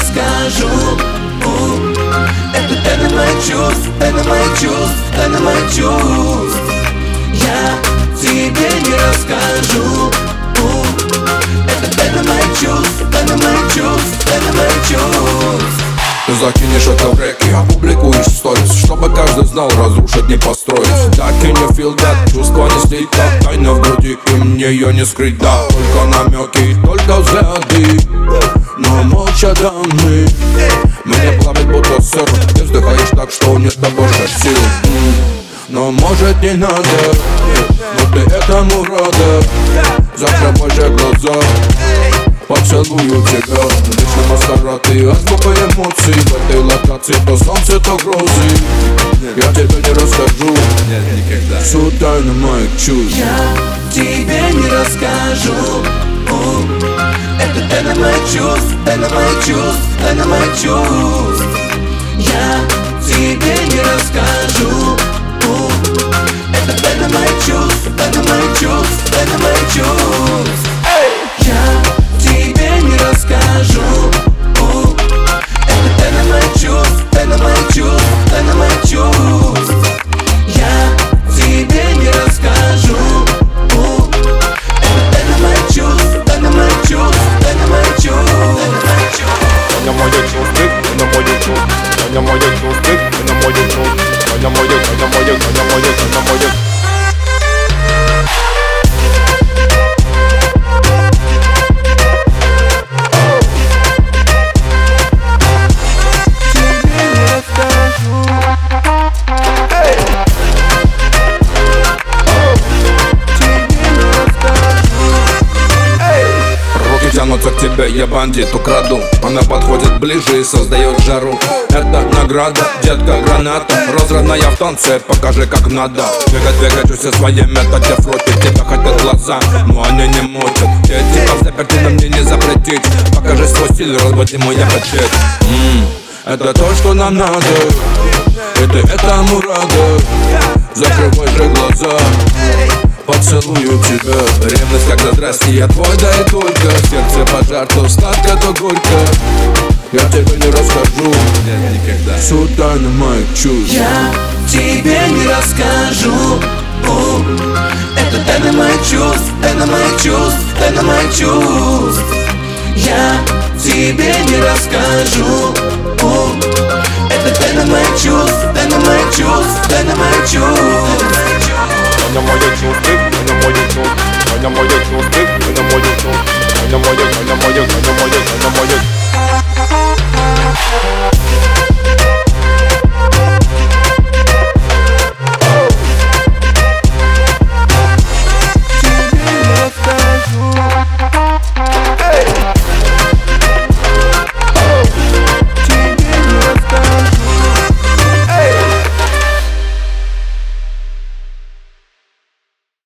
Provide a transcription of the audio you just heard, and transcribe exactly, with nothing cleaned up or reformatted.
расскажу. У, Это тайна моих чувств, тайна моих чувств, тайна моих чувств. Я тебе не расскажу. У, Это тайна моих чувств, тайна моих чувств, тайна моих чувств. Ты закинешь это в реки, опубликуешь сторис, чтобы каждый знал, разрушить не построить. Так и не feel that, чувства не слить, как тайна в груди, и мне ее не скрыть, да. Только намеки, только взгляды, но молча даны. Мне плавит будто сыр, ты вздыхаешь так, что нет больше сил. Но может не надо, но ты этому рада. Закрывай же глаза, поцелую тебя. Вечно маскарад и азбука эмоций. В этой локации то солнце, то грозы. Я тебе не расскажу всю тайну моих чувств. Я тебе не расскажу. У, Это тайна моих чувств, тайна моих чувств, тайна моих чувств. Я тебе не расскажу. У, Это тайна моих чувств, тайна моих чувств, тайна моих чувств. Я тебе не расскажу. У, Это тайна моих чувств, тайна моих чувств, тайна моих чувств. Я тебе не расскажу. У, Это тайна моих чувств, тайна моих чувств, тайна моих чувств. Таня моя чувствует, Таня моя чувствует, Таня моя чувствует, Таня моя чувствует, Таня моя, Таня моя, Таня моя, Таня моя. Тянутся к тебе, я бандит, украду. Она подходит ближе и создает жару. Это награда, детка, граната. Разрывная в танце, покажи как надо. Двигать, двигать, все свои методы в роте. Тебя хотят глаза, но они не мочат. Я типа заперти, но мне не запретить. Покажи свой стиль, разбуди мой аппетит. Ммм, это то, что нам надо, и ты этому рада. Закрывай же глаза, поцелую тебя. Ревность, когда здрасте, я твой, да и только. Сердце пожар, то сладко, то горько. Я тебе не расскажу всю тайну моих чувств. Я тебе не расскажу. У, Это тайна моих чувств, тайна моих чувств, тайна моих чувств. Я тебе не расскажу. У, Это тайна моих чувств,